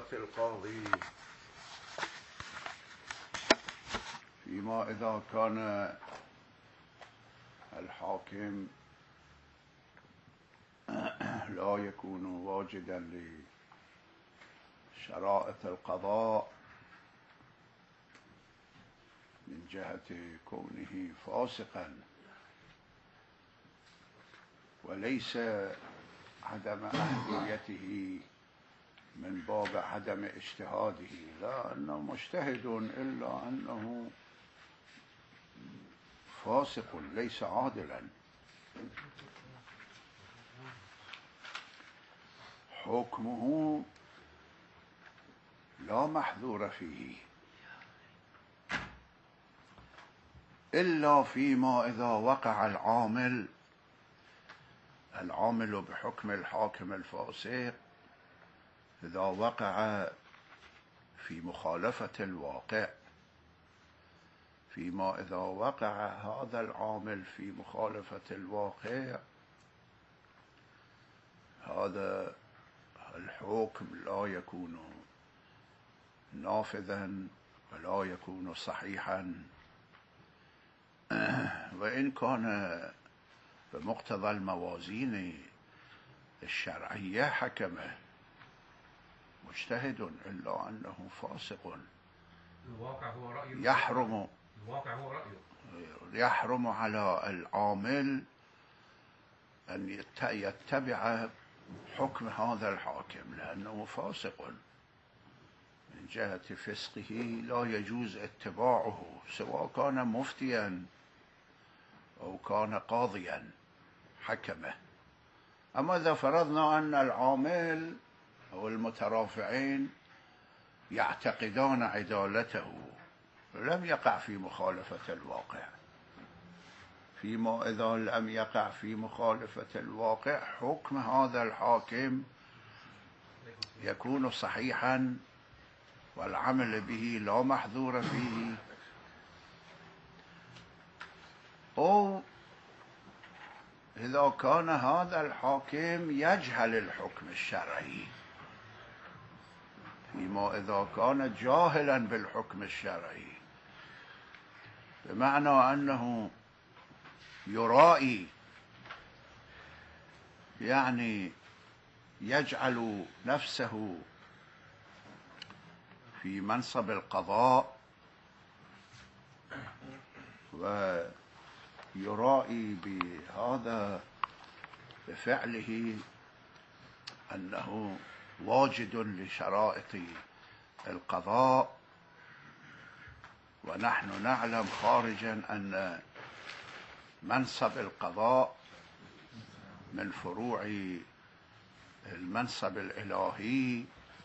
القاضي فيما إذا كان الحاكم لا يكون واجدا لشرائط القضاء من جهة كونه فاسقا، وليس عدم أهليته من باب عدم اجتهاده، لا أنه مجتهد إلا أنه فاسق ليس عادلا. حكمه لا محذور فيه إلا فيما إذا وقع العامل بحكم الحاكم الفاسق، إذا وقع في مخالفة الواقع. فيما إذا وقع هذا العامل في مخالفة الواقع، هذا الحكم لا يكون نافذا ولا يكون صحيحا، وإن كان بمقتضى الموازين الشرعية حكمه مجتهد إلا أنه فاسق. الواقع هو رأيه. الواقع هو رأيه. يحرم على العامل أن يتبع حكم هذا الحاكم لأنه فاسق. من جهة فسقه لا يجوز اتباعه، سواء كان مفتيا أو كان قاضيا حكمه. أما إذا فرضنا أن العامل أو المترافعين يعتقدون عدالته لم يقع في مخالفة الواقع، فيما إذا لم يقع في مخالفة الواقع حكم هذا الحاكم يكون صحيحا والعمل به لا محذور فيه. أو إذا كان هذا الحاكم يجهل الحكم الشرعي، فيما إذا كان جاهلا بالحكم الشرعي، بمعنى أنه يرائي، يعني يجعل نفسه في منصب القضاء ويرائي بهذا بفعله أنه واجد لشرائط القضاء، ونحن نعلم خارجا أن منصب القضاء من فروع المنصب الإلهي،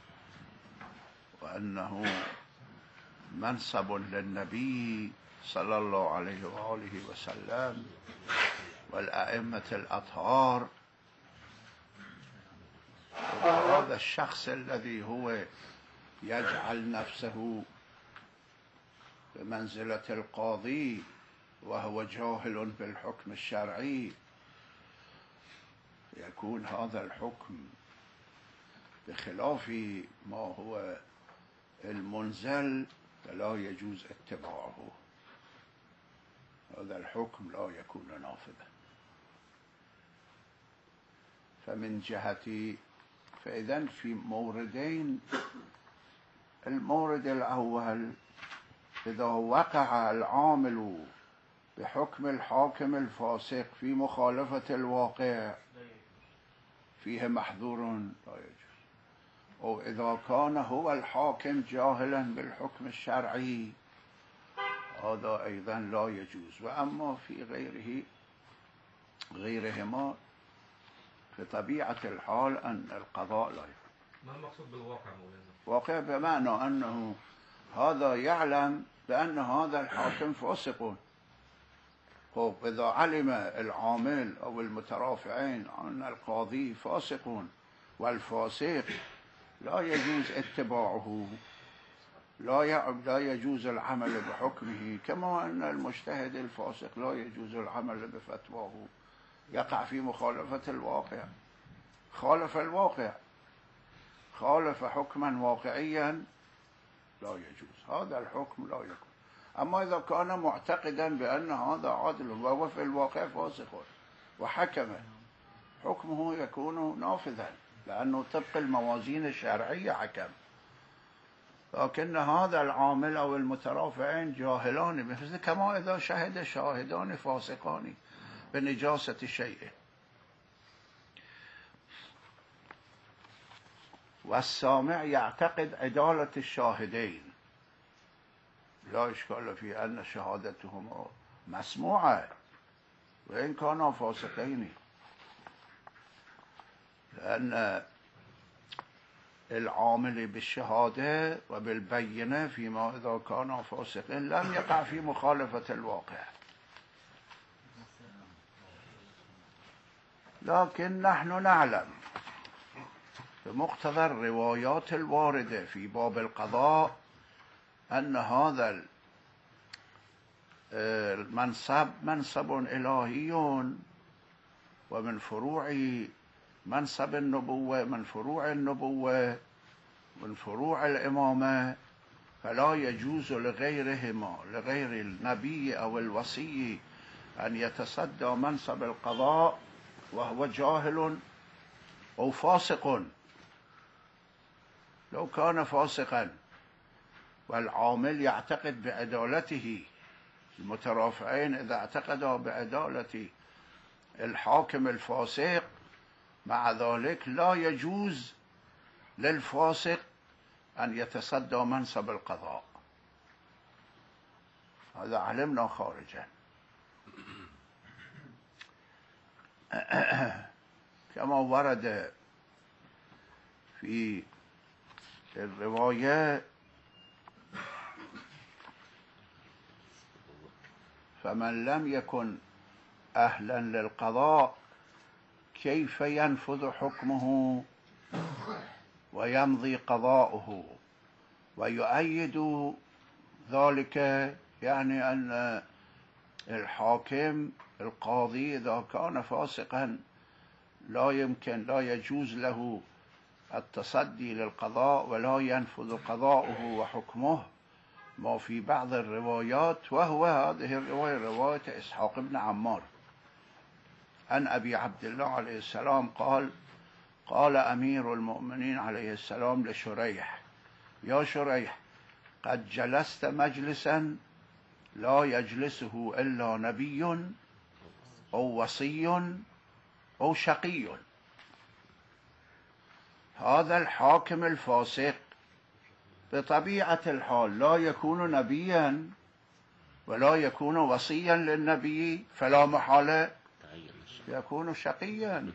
وأنه منصب للنبي صلى الله عليه وآله وسلم والأئمة الأطهار. هذا الشخص الذي هو يجعل نفسه بمنزلة القاضي وهو جاهل بالحكم الشرعي، يكون هذا الحكم بخلاف ما هو المنزل فلا يجوز اتباعه. هذا الحكم لا يكون نافذا. فمن جهة فإذن في موردين: المورد الأول إذا وقع العامل بحكم الحاكم الفاسق في مخالفة الواقع فيه محذور لا يجوز، أو إذا كان هو الحاكم جاهلا بالحكم الشرعي هذا أيضا لا يجوز. وأما في غيرهما بطبيعة الحال أن القضاء لا يجوز. ما المقصود بالواقع مولانا؟ واقع بمعنى أنه هذا يعلم بأن هذا الحاكم فاسق. إذا علم العامل أو المترافعين أن القاضي فاسق، والفاسق لا يجوز اتباعه، لا يجوز العمل بحكمه، كما أن المجتهد الفاسق لا يجوز العمل بفتواه، يقع في مخالفة الواقع، خالف الواقع. خالف حكما واقعيا لا يجوز، هذا الحكم لا يكون. أما إذا كان معتقدا بأن هذا عدل وهو في الواقع فاسق وحكم، حكمه يكون نافذا، لأنه طبق الموازين الشرعية حكم. لكن هذا العامل أو المترافعين جاهلان، مثل كما إذا شهد شاهدان فاسقان بنجاسة شيء. والسامع يعتقد عدالة الشاهدين، لا إشكال في أن شهادتهما مسموعة وإن كانا فاسقين، لأن العامل بالشهادة وبالبينة فيما إذا كانا فاسقين لم يقع في مخالفة الواقع. لكن نحن نعلم بمقتضى الروايات الواردة في باب القضاء أن هذا المنصب منصب إلهي، ومن فروع منصب النبوة، من فروع النبوة، من فروع الإمامة، فلا يجوز لغيرهما، لغير النبي أو الوصي، أن يتصدى منصب القضاء وهو جاهل أو فاسق. لو كان فاسقا والعامل يعتقد بعدالته، المترافعين إذا اعتقدوا بعدالة الحاكم الفاسق، مع ذلك لا يجوز للفاسق أن يتصدى منصب القضاء. هذا علمنا خارجا. كما ورد في الرواية: فمن لم يكن أهلا للقضاء كيف ينفذ حكمه ويمضي قضاؤه. ويؤيد ذلك يعني أن الحاكم القاضي إذا كان فاسقا لا يجوز له التصدي للقضاء ولا ينفذ قضاؤه وحكمه، ما في بعض الروايات، وهو هذه الرواية رواية إسحاق بن عمار عن أبي عبد الله عليه السلام قال أمير المؤمنين عليه السلام لشريح: يا شريح، قد جلست مجلسا لا يجلسه إلا نبي أو وصي أو شقي. هذا الحاكم الفاسق بطبيعة الحال لا يكون نبيا ولا يكون وصيا للنبي، فلا محالة يكون شقيا.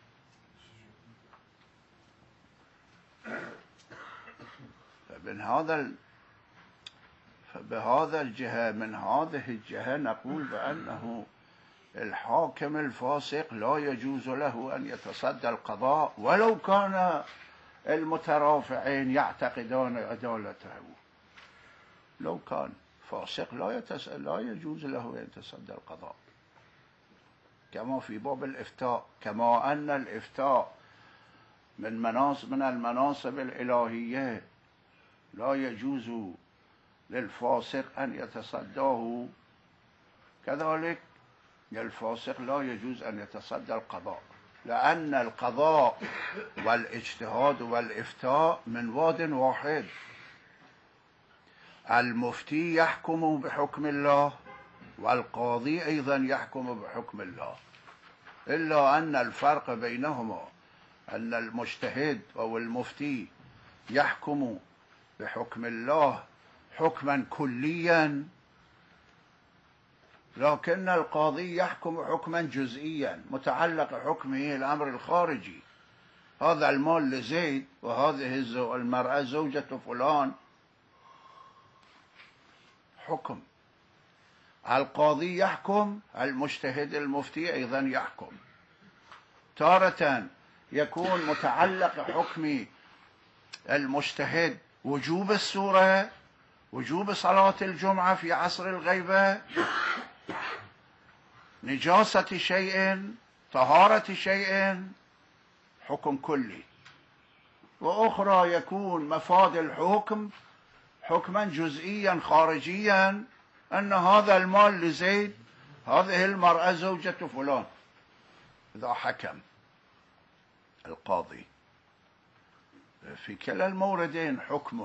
فبهذا الجهة، من هذه الجهة نقول بأنه الحاكم الفاسق لا يجوز له أن يتصدى القضاء ولو كان المترافعين يعتقدون عدالته. لو كان فاسق لا يجوز له أن يتصدى القضاء. كما في باب الإفتاء، كما أن الإفتاء من المناصب الإلهية لا يجوز للفاسق أن يتصداه، كذلك الفاسق لا يجوز أن يتصدى القضاء، لأن القضاء والاجتهاد والإفتاء من واد واحد. المفتي يحكم بحكم الله والقاضي أيضا يحكم بحكم الله، إلا أن الفرق بينهما أن المجتهد أو المفتي يحكم بحكم الله حكما كليا، لكن القاضي يحكم حكما جزئيا متعلق حكمه الأمر الخارجي. هذا المال لزيد وهذه المرأة زوجة فلان، حكم. القاضي يحكم، المجتهد المفتي أيضا يحكم. تارة يكون متعلق حكم المجتهد وجوب السورة، وجوب صلاة الجمعة في عصر الغيبة، نجاسة شيء، طهارة شيء، حكم كلي. وأخرى يكون مفاد الحكم حكما جزئيا خارجيا، أن هذا المال لزيد، هذه المرأة زوجة فلان. إذا حكم القاضي في كلا الموردين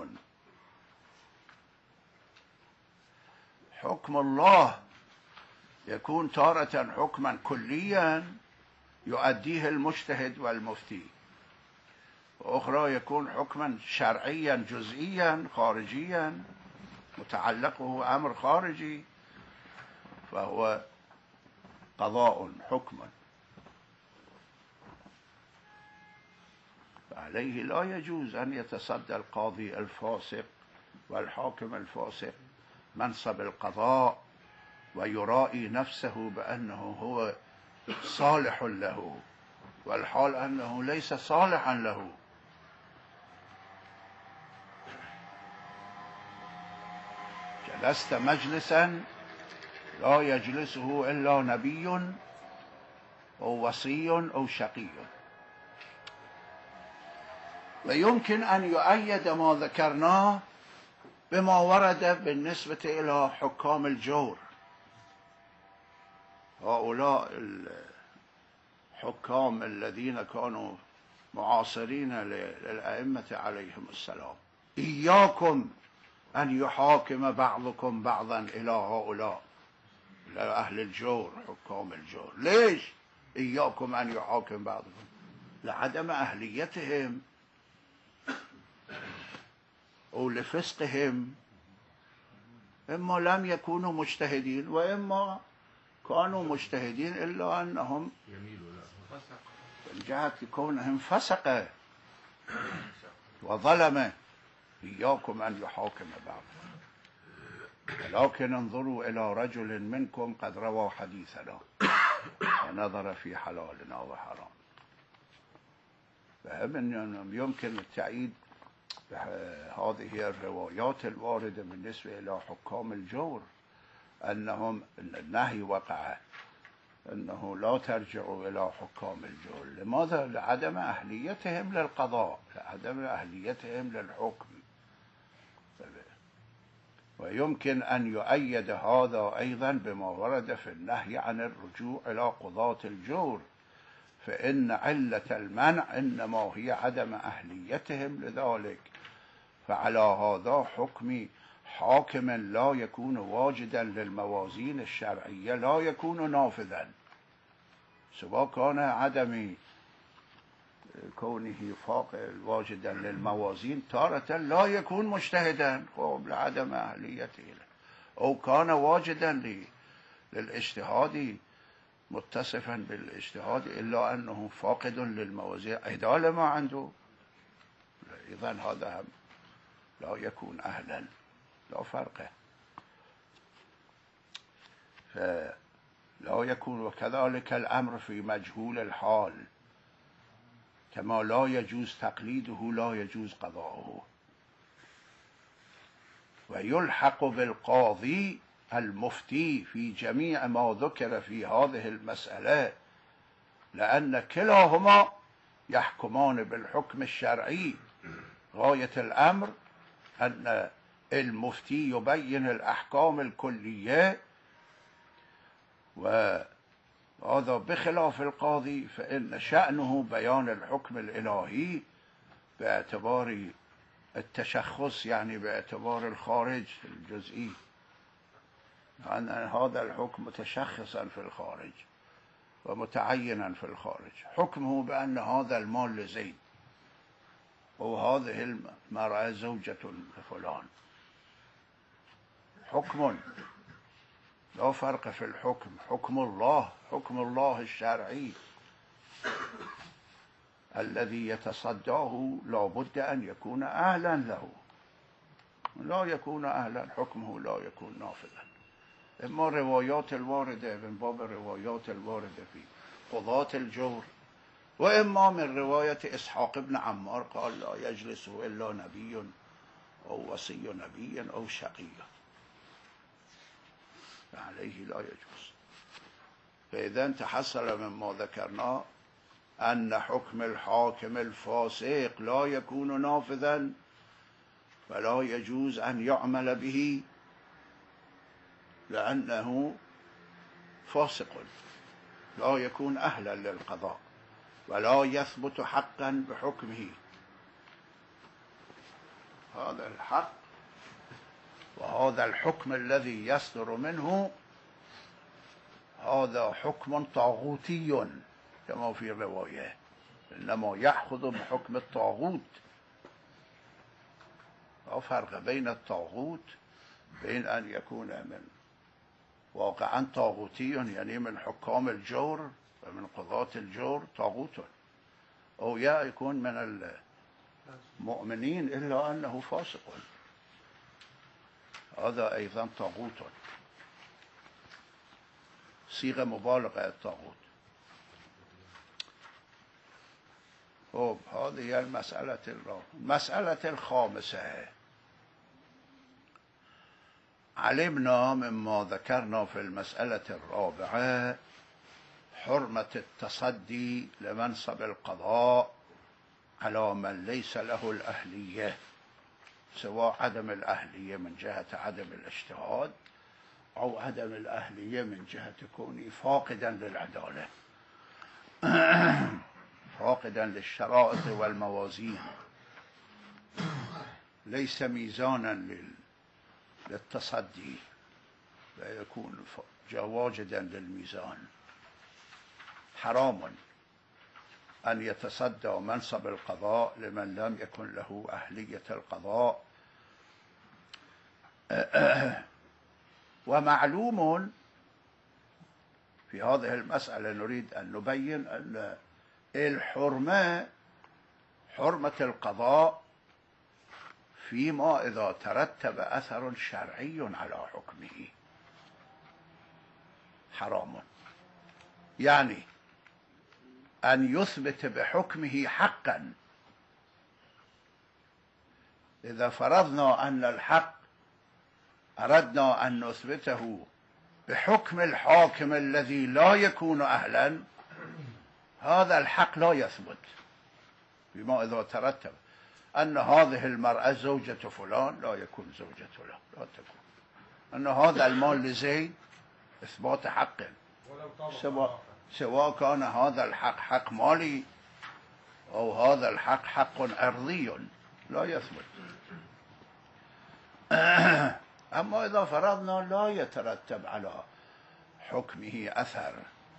حكم الله يكون تارة حكما كليا يؤديه المجتهد والمفتي، وأخرى يكون حكما شرعيا جزئيا خارجيا متعلقه أمر خارجي، فهو قضاء حكما. فعليه لا يجوز أن يتصدى القاضي الفاسق والحاكم الفاسق منصب القضاء ويرائي نفسه بأنه هو صالح له، والحال أنه ليس صالحا له. جلست مجلسا لا يجلسه إلا نبي أو وصي أو شقي. ويمكن أن يؤيد ما ذكرناه بما ورد بالنسبة إلى حكام الجور. هؤلاء الحكام الذين كانوا معاصرين للأئمة عليهم السلام، إياكم أن يحاكم بعضكم بعضا إلى هؤلاء، إلى أهل الجور، حكام الجور. ليش إياكم أن يحاكم بعضكم؟ لعدم أهليتهم أو لفسقهم، إما لم يكونوا مجتهدين وإما كانوا مجتهدين إلا أنهم من جهة كونهم فسقة وظلمة. إياكم أن يحاكم بعضكم، ولكن انظروا إلى رجل منكم قد روى حديثنا ونظر في حلالنا وحرام. فهم يمكن التأييد هذه الروايات الواردة بالنسبة إلى حكام الجور، أنهم النهي وقع أنه لا ترجعوا إلى حكام الجور. لماذا؟ لعدم أهليتهم للقضاء، لعدم أهليتهم للحكم. ويمكن أن يؤيد هذا أيضا بما ورد في النهي عن الرجوع إلى قضاة الجور، فإن علة المنع إنما هي عدم أهليتهم لذلك. فعلى هذا حكم حاكم لا يكون واجدا للموازين الشرعية لا يكون نافذا، سواء كان عدم كونه واجدا للموازين تارة لا يكون مجتهدا لعدم أهليته، أو كان واجدا للاجتهاد متصفا بالاجتهاد إلا أنه فاقد للموازين عدالة ما عنده، إذن هذا لا يكون أهلا، لا فرق. فلا يكون. وكذلك الأمر في مجهول الحال، كما لا يجوز تقليده لا يجوز قضاؤه. ويلحق بالقاضي المفتي في جميع ما ذكر في هذه المسألة، لأن كلاهما يحكمان بالحكم الشرعي. غاية الأمر أن المفتي يبين الأحكام الكلية، وهذا بخلاف القاضي فإن شأنه بيان الحكم الإلهي باعتبار التشخص، يعني باعتبار الخارج الجزئي، أن هذا الحكم متشخصا في الخارج ومتعينا في الخارج. حكمه بأن هذا المال لزيد وهذه المرأة زوجة لفلان، حكم لا فرق في الحكم. حكم الله الشرعي الذي يتصداه لا بد أن يكون أهلا له، لا يكون أهلا حكمه لا يكون نافذا. إما الروايات الواردة من باب الروايات الواردة في قضاة الجور، وإما من رواية إسحاق بن عمار قال لا يجلس إلا نبي أو وصي نبي أو شقي، فعليه لا يجوز. فإذا تحصل مما ذكرناه أن حكم الحاكم الفاسق لا يكون نافذا ولا يجوز أن يعمل به لأنه فاسق لا يكون أهلا للقضاء ولا يثبت حقا بحكمه. هذا الحق وهذا الحكم الذي يصدر منه هذا حكم طاغوتي كما في الرواية، إنما يأخذ بحكم الطاغوت. لا فرق بين الطاغوت بين أن يكون من واقعا طاغوتي يعني من حكام الجور ومن قضاة الجور طاغوت، أو يكون من المؤمنين إلا أنه فاسق، هذا أيضا طاغوت، صيغة مبالغة الطاغوت. هذه هي المسألة الرابعة. المسألة الخامسة، علمنا مما ذكرنا في المسألة الرابعة حرمة التصدي لمنصب القضاء على من ليس له الأهلية، سواء عدم الأهلية من جهة عدم الاجتهاد أو عدم الأهلية من جهة كونه فاقدا للعدالة فاقدا للشرائط والموازين، ليس ميزانا للتصدي، لا يكون واجدا للميزان. حرام أن يتصدى منصب القضاء لمن لم يكن له أهلية القضاء. ومعلوم في هذه المسألة نريد أن نبين أن الحرمة حرمة القضاء فيما إذا ترتب أثر شرعي على حكمه حرام، يعني أن يثبت بحكمه حقا. إذا فرضنا أن الحق أردنا أن نثبته بحكم الحاكم الذي لا يكون أهلا، هذا الحق لا يثبت بما إذا ترتب أن هذه المرأة زوجة فلان لا يكون زوجة له، لا تكون. أن هذا المال لزيد إثبات حق، سواء كان هذا الحق حق مالي أو هذا الحق حق عرضي لا يثبت. أما إذا فرضنا لا يترتب على حكمه أثر،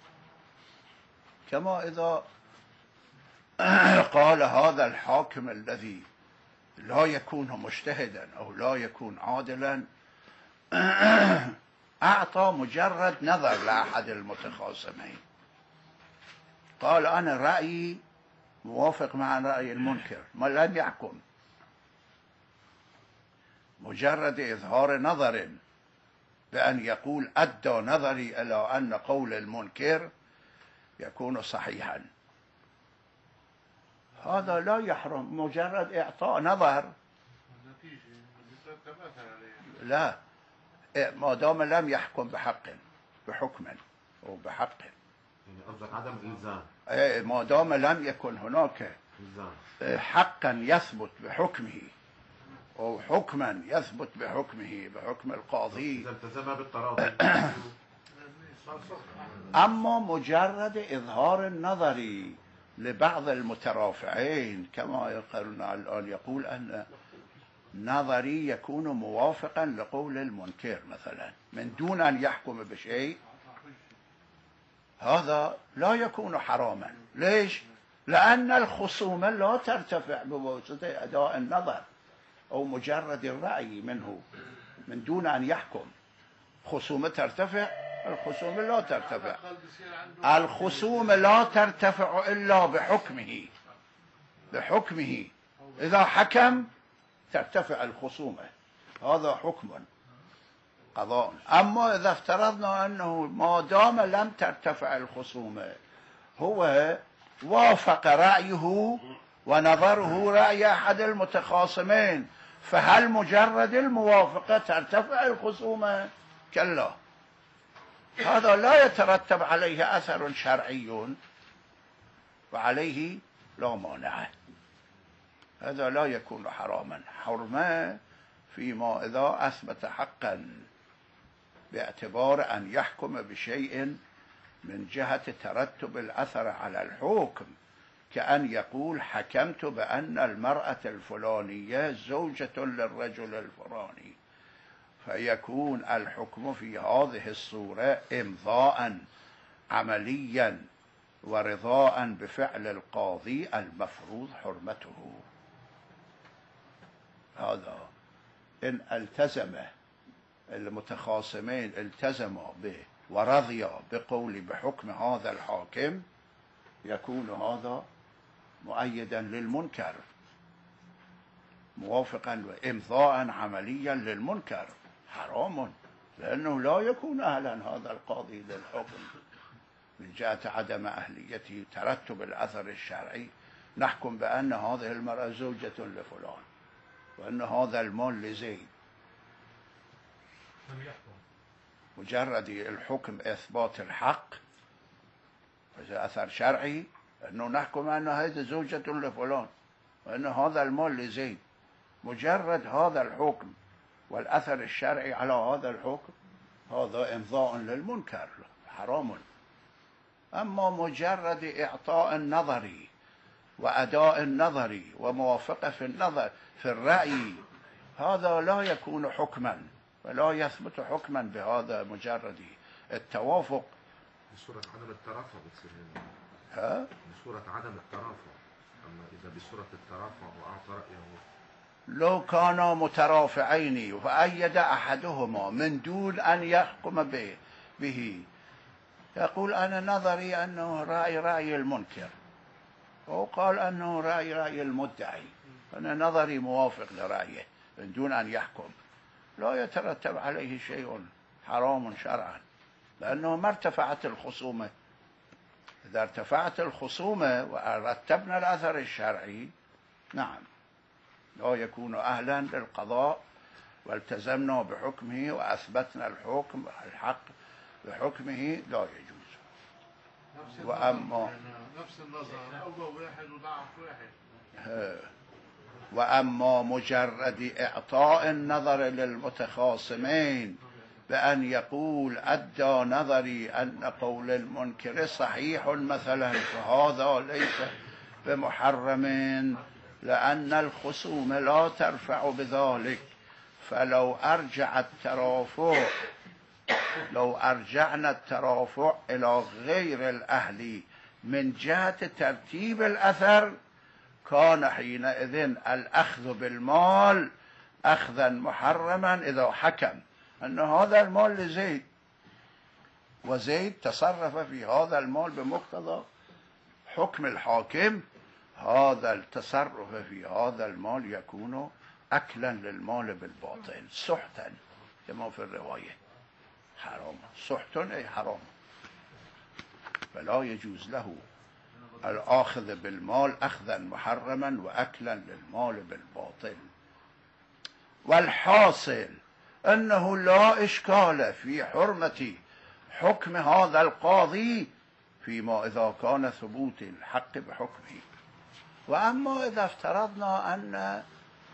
كما إذا قال هذا الحاكم الذي لا يكون مجتهدا أو لا يكون عادلا أعطى مجرد نظر لأحد المتخاصمين، قال أنا رأيي موافق مع رأي المنكر، ما لم يحكم، مجرد إظهار نظر بأن يقول أدى نظري إلى أن قول المنكر يكون صحيحا، هذا لا يحرم، مجرد إعطاء نظر. لا، ما دام لم يحكم بحكم أو بحق، يعني قصدك عدم الإلزام. ما دام لم يكن هناك حقا يثبت بحكمه أو حكما يثبت بحكمه بحكم القاضي، إذا التزم بالتراضي. أما مجرد إظهار النظر لبعض المترافعين كما يقولنا الآن، يقول أن نظري يكون موافقا لقول المنكر مثلا من دون أن يحكم بشيء، هذا لا يكون حراما. ليش؟ لأن الخصومة لا ترتفع بواسطة أداء النظر أو مجرد الرأي منه من دون أن يحكم. خصومة ترتفع؟ الخصومة لا ترتفع، الخصومة لا ترتفع إلا بحكمه. إذا حكم ترتفع الخصومة، هذا حكم قضاء. أما إذا افترضنا أنه ما دام لم ترتفع الخصومة هو وافق رأيه ونظره رأي أحد المتخاصمين، فهل مجرد الموافقة ترتفع الخصومة؟ كلا، هذا لا يترتب عليه أثر شرعي وعليه لا مانع. هذا لا يكون حراما. حرمة فيما إذا أثبت حقا باعتبار أن يحكم بشيء من جهة ترتب الأثر على الحكم، كأن يقول حكمت بأن المرأة الفلانية زوجة للرجل الفلاني، فيكون الحكم في هذه الصورة إمضاء عمليا ورضاء بفعل القاضي المفروض حرمته. هذا إن التزم المتخاصمين التزموا به ورضيا بقول بحكم هذا الحاكم، يكون هذا مؤيدا للمنكر، موافقا وإمضاء عمليا للمنكر، حرام، لأنه لا يكون أهلا هذا القاضي للحكم من جهة عدم أهليته ترتب الأثر الشرعي. نحكم بأن هذه المرأة زوجة لفلان وأن هذا المال لزيد، مجرد الحكم إثبات الحق هذا أثر شرعي، أنه نحكم أن هذه زوجة لفلان وأن هذا المال لزيد، مجرد هذا الحكم والأثر الشرعي على هذا الحكم، هذا إمضاء للمنكر حرام. أما مجرد إعطاء النظري وأداء النظري وموافقة في النظر في الرأي، هذا لا يكون حكما ولا يثبت حكما بهذا مجرد التوافق. بصورة عدم الترافع بتصير ها؟ بصورة عدم الترافع. أما إذا بصورة الترافع وأعطى رأيه، لو كانا مترافعين وأيد أحدهما من دون أن يحكم به يقول أنا نظري أنه رأي المنكر، هو قال أنه رأي المدعي، أنا نظري موافق لرأيه من دون أن يحكم، لا يترتب عليه شيء حرام شرعا، لأنه ما ارتفعت الخصومة. إذا ارتفعت الخصومة ورتبنا الأثر الشرعي، نعم لا يكون أهلا للقضاء، والتزمنا بحكمه وأثبتنا الحق بحكمه، لا يجوز. وأما نفس النظر أول واحد وضعف واحد. وأما مجرد إعطاء النظر للمتخاصمين بأن يقول أدى نظري أن قول المنكر صحيح مثلا، فهذا ليس بمحرم، لأن الخصوم لا ترفع بذلك. فلو لو أرجعنا الترافع إلى غير الأهل من جهة ترتيب الأثر، كان حينئذ الأخذ بالمال أخذا محرما إذا حكم أن هذا المال لزيد وزيد تصرف في هذا المال بمقتضى حكم الحاكم، هذا التصرف في هذا المال يكون أكلا للمال بالباطل سحتا كما في الرواية، حرام، سحت أي حرام، فلا يجوز له الآخذ بالمال أخذا محرما وأكلا للمال بالباطل. والحاصل أنه لا إشكال في حرمة حكم هذا القاضي فيما إذا كان ثبوت الحق بحكمه. وأما إذا افترضنا أن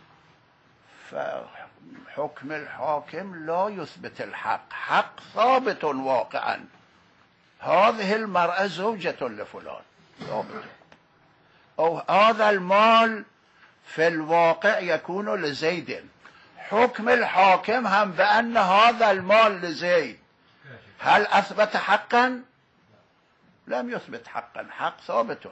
حكم الحاكم لا يثبت الحق، حق ثابت واقعا، هذه المرأة زوجة لفلان ثابت، أو هذا المال في الواقع يكون لزيد، حكم الحاكم هم بأن هذا المال لزيد، هل أثبت حقا؟ لم يثبت حقا، حق ثابت.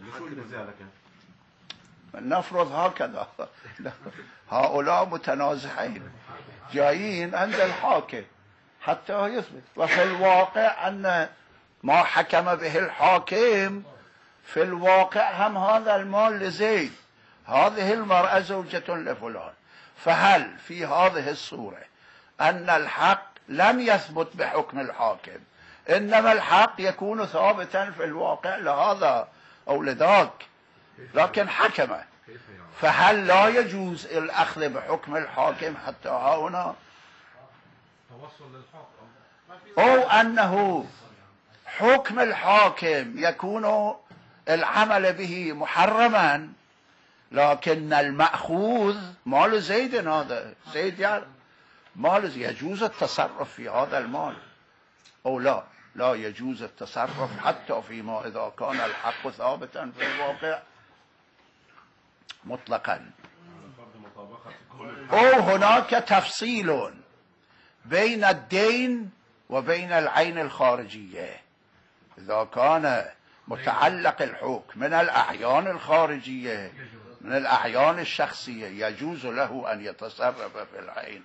نفرض هكذا هؤلاء متنازعين جايين عند الحاكم حتى يثبت، وفي الواقع أن ما حكم به الحاكم في الواقع هم هذا المال لزيد، هذه المرأة زوجة لفلان، فهل في هذه الصورة أن الحق لم يثبت بحكم الحاكم، إنما الحق يكون ثابتا في الواقع لهذا أو لذاك، لكن حكم، فهل لا يجوز الأخذ بحكم الحاكم حتى هنا، أو أنه حكم الحاكم يكون العمل به محرما، لكن المأخوذ مال زيد، هذا زيد يعني مال يجوز التصرف في هذا المال أو لا يجوز التصرف حتى فيما إذا كان الحق ثابتا في الواقع مطلقا. أو هناك تفصيل بين الدين وبين العين الخارجية. إذا كان متعلق الحكم من الأعيان الخارجية من الأعيان الشخصية يجوز له أن يتصرف في العين.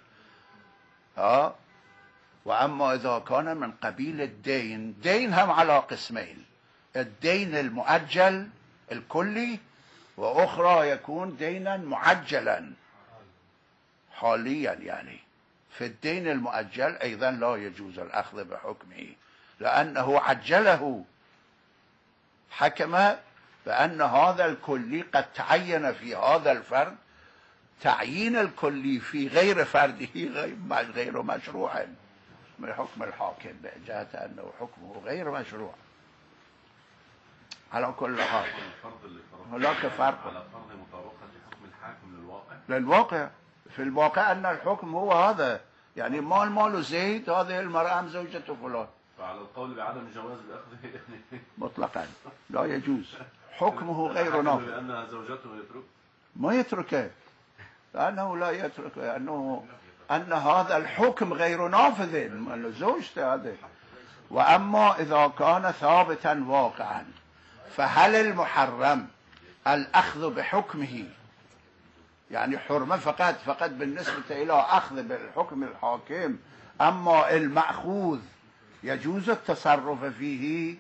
وأما إذا كان من قبيل الدين، دين هم على قسمين: الدين المؤجل الكلي، وأخرى يكون دينا معجلا حاليا. يعني في الدين المؤجل أيضا لا يجوز الأخذ بحكمه، لأنه عجله، حكم بأن هذا الكلي قد تعين في هذا الفرد، تعيين الكلي في غير فرده غير مشروع من حكم الحاكم، بجهة أنه حكمه غير مشروع. على كل حال هناك فرق على فرض مطابقة حكم الحاكم للواقع. في الواقع أن الحكم هو هذا، يعني مال زيد، هذه المرأة زوجة فلان، فعلى القول بعدم جواز الأخذ مطلقا لا يجوز، حكمه غير نافذ. لأنها زوجته يترك، ما يتركه، لأنه لا يتركه، لأنه أن هذا الحكم غير نافذ من زوجته هذه. وأما إذا كان ثابتا واقعا، فهل المحرم الأخذ بحكمه؟ يعني حرمة فقط بالنسبة إلى أخذ بالحكم الحاكم، أما المأخوذ يجوز التصرف فيه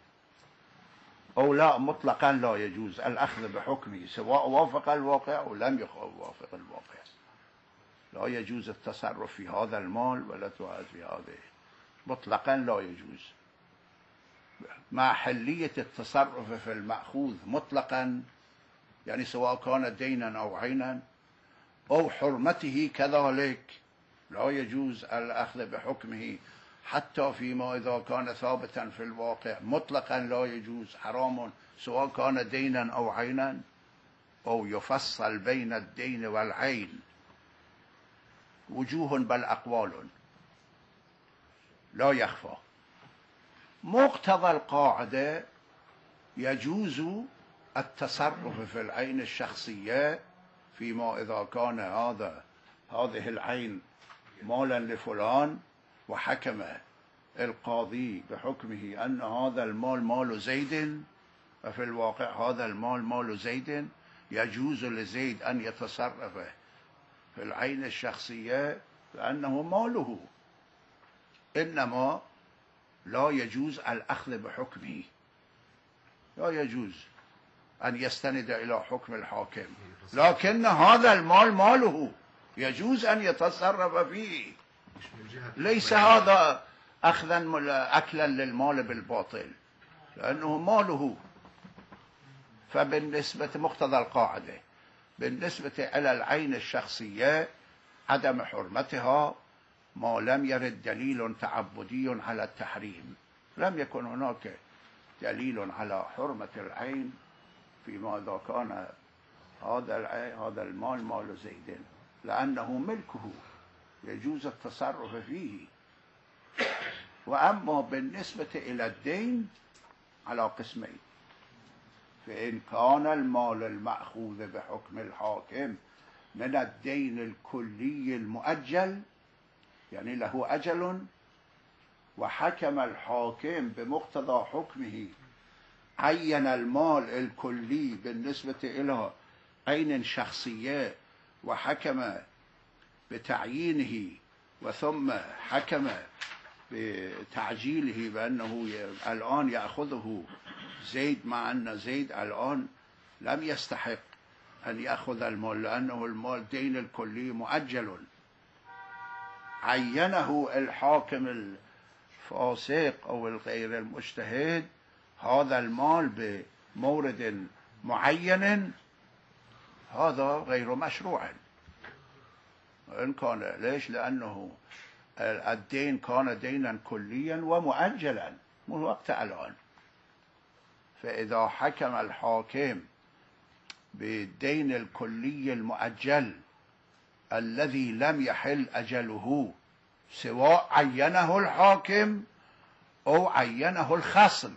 أو لا؟ مطلقا لا يجوز الأخذ بحكمه، سواء وافق الواقع أو لم يوافق الواقع. لا يجوز التصرف في هذا المال ولا في هذا، مطلقا لا يجوز، مع حلية التصرف في المأخوذ مطلقا، يعني سواء كان دينا أو عينا، أو حرمته كذلك لا يجوز الأخذ بحكمه حتى فيما إذا كان ثابتا في الواقع مطلقا لا يجوز، حرام، سواء كان دينا أو عينا، أو يفصل بين الدين والعين وجوه بل أقوال لا يخفى. مقتضى القاعدة يجوز التصرف في العين الشخصية فيما إذا كان هذه العين مالا لفلان، وحكم القاضي بحكمه أن هذا المال مال زيد، وفي الواقع هذا المال مال زيد، يجوز لزيد أن يتصرف في العين الشخصية لأنه ماله، إنما لا يجوز الأخذ بحكمه، لا يجوز أن يستند إلى حكم الحاكم، لكن هذا المال ماله يجوز أن يتصرف فيه. ليس هذا أكلا للمال بالباطل، لأنه ماله. فبالنسبة مقتضى القاعدة بالنسبة إلى العين الشخصية عدم حرمتها ما لم يرد دليل تعبدي على التحريم. لم يكن هناك دليل على حرمة العين فيما إذا كان هذا المال مال زيد، لأنه ملكه يجوز التصرف فيه. وأما بالنسبة إلى الدين على قسمين: فإن كان المال المأخوذ بحكم الحاكم من الدين الكلي المؤجل، يعني له أجل، وحكم الحاكم بمقتضى حكمه عين المال الكلي بالنسبة إلى عين شخصية، وحكم بتعيينه، وثم حكم بتعجيله بأنه الآن يأخذه زيد، مع أن زيد الآن لم يستحق أن يأخذ المال لأنه المال دين الكلي مؤجل. عينه الحاكم الفاسق أو الغير المجتهد هذا المال بمورد معين، هذا غير مشروع. إن كان ليش؟ لأنه الدين كان دينا كليا ومؤجلا من وقت الآن، فإذا حكم الحاكم بالدين الكلي المؤجل الذي لم يحل أجله سواء عينه الحاكم أو عينه الخصم،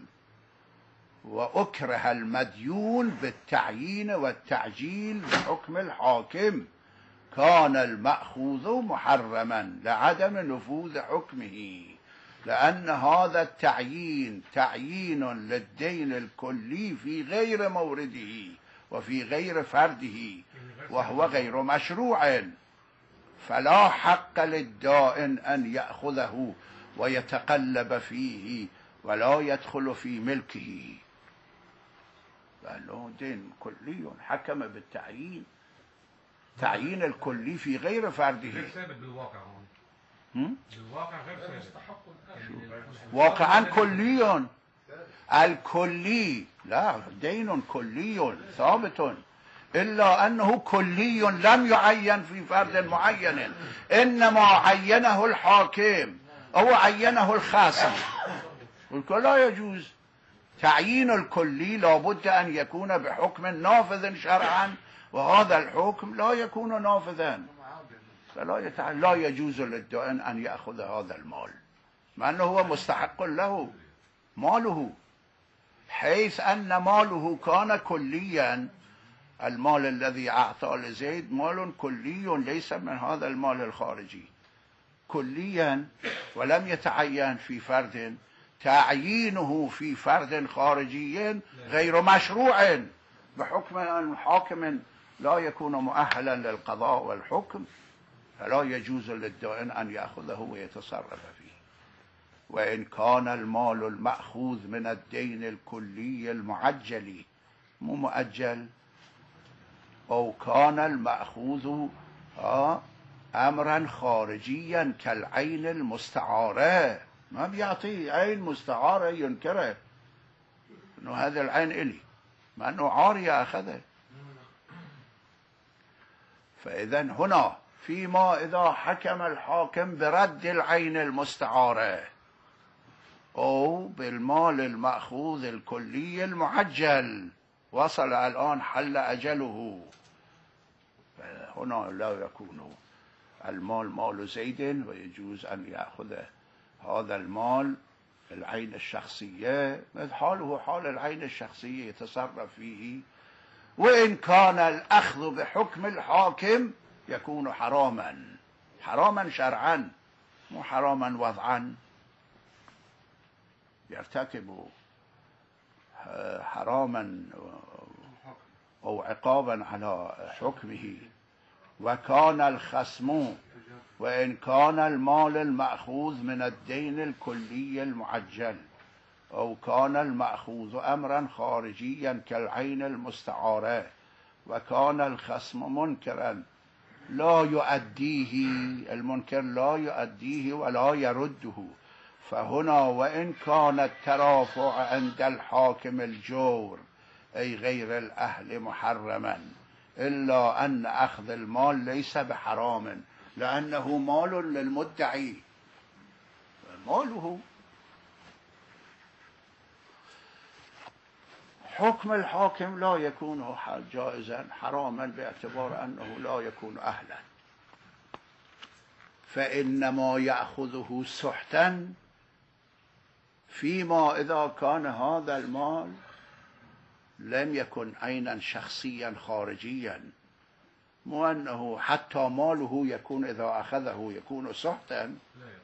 وأكره المديون بالتعيين والتعجيل بحكم الحاكم، كان المأخوذ محرما لعدم نفوذ حكمه، لأن هذا التعيين تعيين للدين الكلي في غير مورده وفي غير فرده، وهو غير مشروع، فلا حق للدائن أن يأخذه ويتقلب فيه ولا يدخل في ملكه، لأنه دين كلي حكم بالتعيين، تعيين الكلي في غير فرده. غير ثابت بالواقع بالواقع غير ثابت. واقعا كلي، الكلي لا دين كلي ثابت، إلا أنه كلي لم يعين في فرد معين، إنما عينه الحاكم أو عينه الخاصم، والكل لا يجوز. تعيين الكلي لابد أن يكون بحكم نافذ شرعا، وهذا الحكم لا يكون نافذا، لا يجوز للدائن أن يأخذ هذا المال مع أنه هو مستحق له ماله، حيث أن ماله كان كليا. المال الذي أعطى لزيد مال كلي ليس من هذا المال الخارجي، كليا ولم يتعين في فرد، تعيينه في فرد خارجي غير مشروع بحكم أن حاكم لا يكون مؤهلا للقضاء والحكم، فلا يجوز للدائن أن يأخذه ويتصرف فيه. وإن كان المال المأخوذ من الدين الكلي المعجل مو مؤجل، أو كان المأخوذ أمرا خارجيا كالعين المستعارة، ما بيعطيه عين مستعارة ينكره إنه هذا العين إلي مع أنه عارية أخذه. فإذا هنا فيما إذا حكم الحاكم برد العين المستعارة أو بالمال المأخوذ الكلي المعجل، وصل الآن حل أجله، هنا لا يكون المال مال زيد، ويجوز أن يأخذ هذا المال العين الشخصية مثل حاله حال العين الشخصية يتصرف فيه. وإن كان الأخذ بحكم الحاكم يكون حراما، حراما شرعا مو حراما وضعا، يرتكب حراما أو عقابا على حكمه. وكان الخصم، وإن كان المال المأخوذ من الدين الكلي المعجل أو كان المأخوذ أمرا خارجيا كالعين المستعارة، وكان الخصم منكرا لا يؤديه، المنكر لا يؤديه ولا يرده، فهنا وإن كان الترافع عند الحاكم الجور أي غير الأهل محرما، إلا أن أخذ المال ليس بحرام، لأنه مال للمدعي، ماله. حكم الحاكم لا يكون جائزا، حراما باعتبار أنه لا يكون أهلا، فإنما يأخذه سحتا فيما إذا كان هذا المال لم يكن عينا شخصيا خارجيا، مو أنه حتى ماله يكون إذا أخذه يكون سحتا.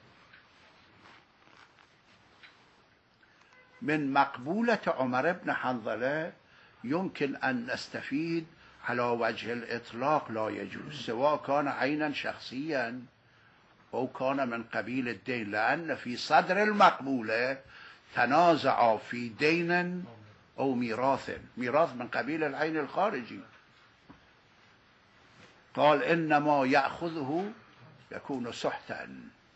من مقبولة عمر بن حنظلة يمكن أن نستفيد على وجه الإطلاق لا يجوز، سواء كان عينا شخصيا أو كان من قبيل الدين، لأن في صدر المقبولة تنازع في دين أو ميراث من قبيل العين الخارجي، قال إنما يأخذه يكون سحتا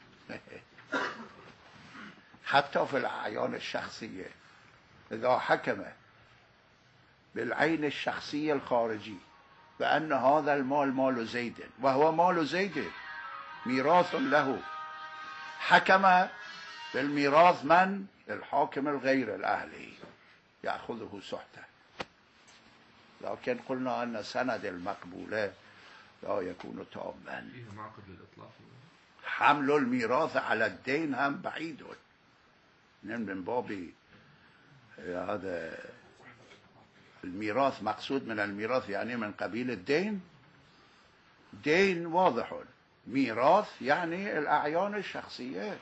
حتى في الأعيان الشخصية إذا حكم بالعين الشخصية الخارجي بأن هذا المال مال زيد وهو مال زيد ميراث له، حكم بالميراث من؟ الحاكم الغير الأهلي، يأخذه سحتا. لكن قلنا أن سند المقبولة لا يكون تاما. فيه معقد للإطلاق. حمل الميراث على الدين هم بعيد، من باب هذا الميراث. مقصود من الميراث يعني من قبيل الدين. دين واضح، ميراث يعني الأعيان الشخصية.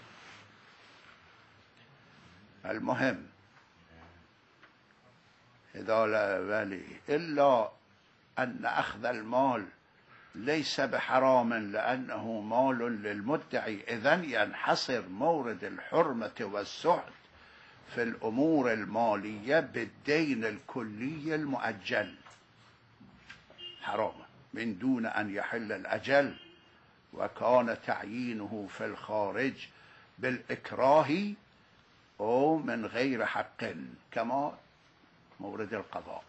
المهم إذا لا بالي إلا أن أخذ المال ليس بحرام لأنه مال للمدعي، إذن ينحصر مورد الحرمة والسحت في الأمور المالية بالدين الكلي المؤجل، حرام من دون أن يحل الأجل. وكان تعيينه في الخارج بالإكراه أو من غير حق كما مورد القضاء.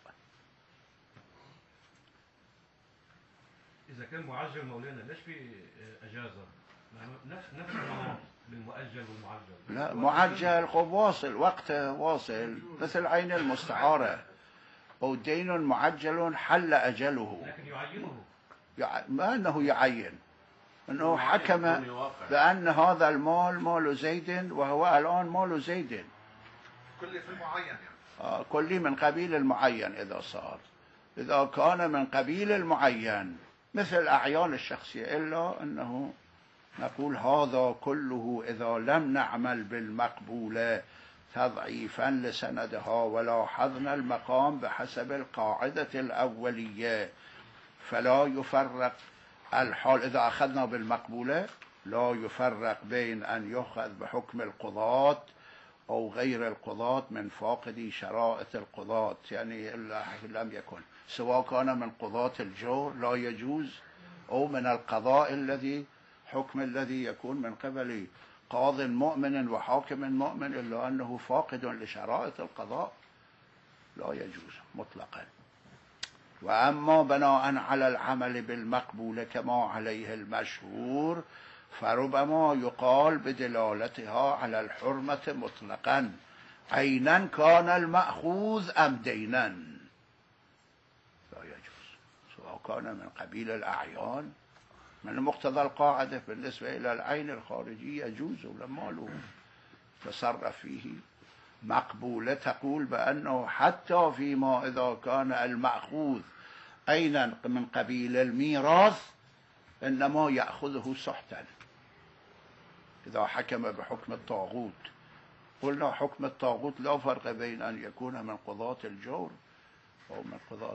إذا كان معجل مولانا ليش في أجازة؟ نفس المناط للمؤجل والمعجل. لا، معجل واصل، وقته واصل، مثل عين المستعارة. أو دين معجل حل أجله. لكن يعينه. ما أنه يعين، أنه حكم بأن هذا المال مال زيد وهو الآن مال زيد. كل في المعين يعني. كل من قبيل المعين. إذا صار، إذا كان من قبيل المعين مثل أعيان الشخصية، إلا أنه نقول هذا كله إذا لم نعمل بالمقبولة تضعيفا لسندها ولاحظنا المقام بحسب القاعدة الأولية، فلا يفرق الحال. إذا أخذنا بالمقبولة لا يفرق بين أن يؤخذ بحكم القضاة أو غير القضاة من فاقد شرائط القضاة، يعني لم يكن، سواء كان من قضاة الجور لا يجوز أو من القضاء الذي حكم الذي يكون من قبل قاض مؤمن وحاكم مؤمن، إلا أنه فاقد لشرائط القضاء لا يجوز مطلقا. وأما بناء على العمل بالمقبول كما عليه المشهور، فربما يقال بدلالتها على الحرمة مطلقا عينا كان المأخوذ أم دينا. لا يجوز، سواء كان من قبيل الأعيان. من مقتضى القاعدة بالنسبة إلى العين الخارجية يجوز لما له تصرف فيه مقبولة، تقول بأنه حتى فيما إذا كان المأخوذ عينا من قبيل الميراث إنما يأخذه سحتا إذا حكم بحكم الطاغوت. قلنا حكم الطاغوت لا فرق بين أن يكون من قضاة الجور أو من قضاة.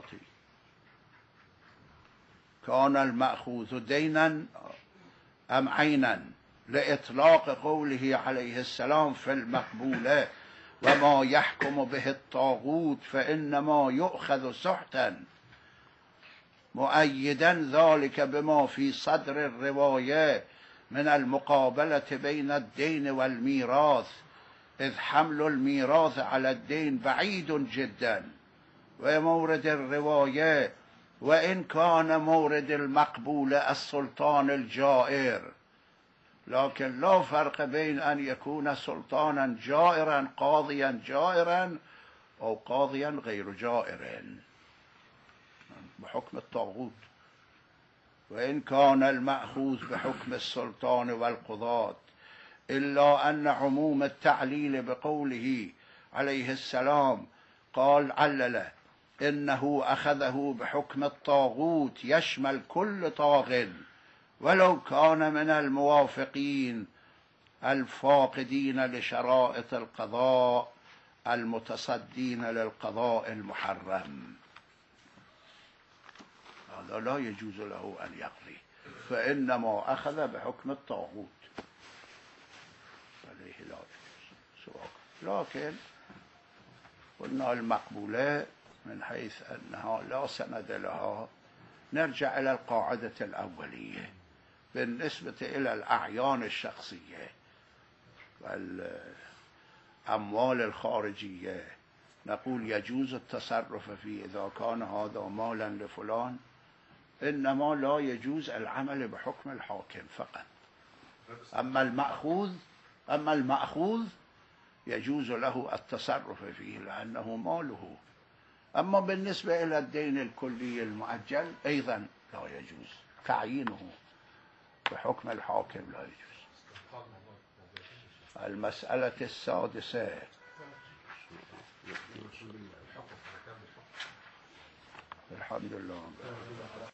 كان المأخوذ دينا أم عينا، لإطلاق قوله عليه السلام في المقبولة وما يحكم به الطاغوت فإنما يؤخذ سحتا، مؤيدا ذلك بما في صدر الرواية من المقابلة بين الدين والميراث، إذ حمل الميراث على الدين بعيد جدا. ومورد الرواية وإن كان مورد المقبولة السلطان الجائر، لكن لا فرق بين أن يكون سلطانا جائرا قاضيا جائرا أو قاضيا غير جائر بحكم الطاغوت. وإن كان المأخوذ بحكم السلطان والقضاة، إلا أن عموم التعليل بقوله عليه السلام قال علل إنه أخذه بحكم الطاغوت يشمل كل طاغ ولو كان من الموافقين الفاقدين لشرائط القضاء المتصدين للقضاء المحرم. هذا لا يجوز له أن يقضي، فإنما أخذ بحكم الطاغوت عليه لا يجوز. لكن قلنا المقبولة من حيث أنها لا سند لها نرجع إلى القاعدة الأولية بالنسبة إلى الأعيان الشخصية والأموال الخارجية. نقول يجوز التصرف فيه إذا كان هذا مالا لفلان، إنما لا يجوز العمل بحكم الحاكم فقط. أما المأخوذ يجوز له التصرف فيه لأنه ماله. أما بالنسبة إلى الدين الكلي المؤجل أيضا لا يجوز تعيينه بحكم الحاكم، لا يجوز. المسألة السادسة الحمد لله.